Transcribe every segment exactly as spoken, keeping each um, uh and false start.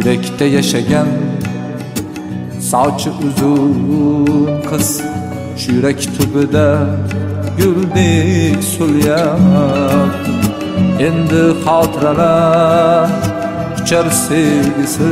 Yurakda yashagan sochi uzun qiz, shu yurak tubida guldek so'lyapti. Endi xotiralar uchar sevgisi,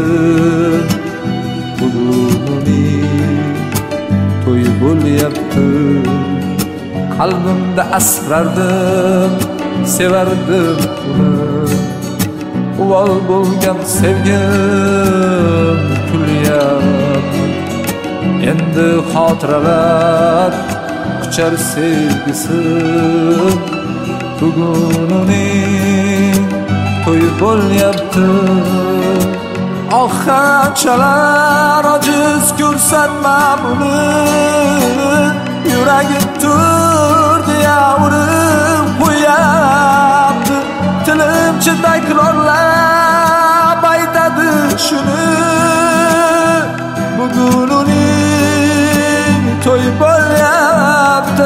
bugun uning to'yi bo'lyapti. Qalbimda asrardim, sevardim uni, uvol bo'lgan sevgim kulyapti. Endi xotiralar quchar sevgisi, bugun uning to'yi bo'lyapti. Oh, qanchalar ojiz ko'rsatmam uni, yuragim turdi urib qo'yapti. Tilimcha takrorlab aytadi shuni, bugun uning to'yi bo'lyapti.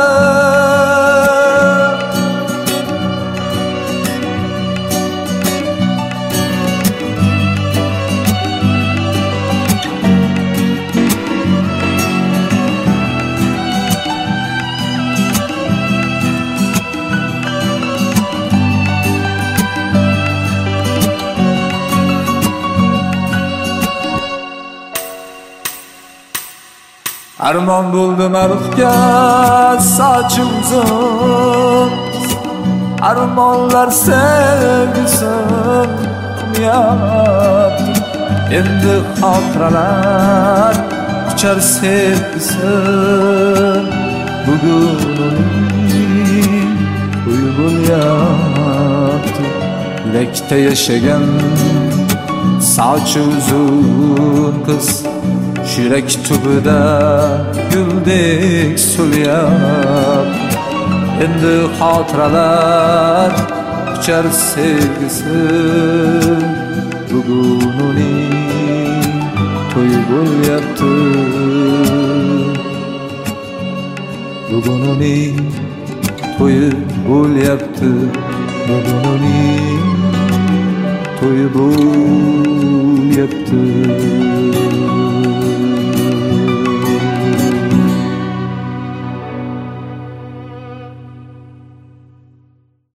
Armon bo'ldim arifga sochi uzun, armonlar sevgisin unyapti. Endi xotiralar quchar sevgisin, bugun uning to'yi bo'lyapti. Yurakda yashagan sochi uzun qiz, shu yurak tubida guldek so'lyapti. Endi xotiralar quchar sevgisi, bugun uning to'yi bo'lyapti. Bugun uning to'yi bo'lyapti. Bugun uning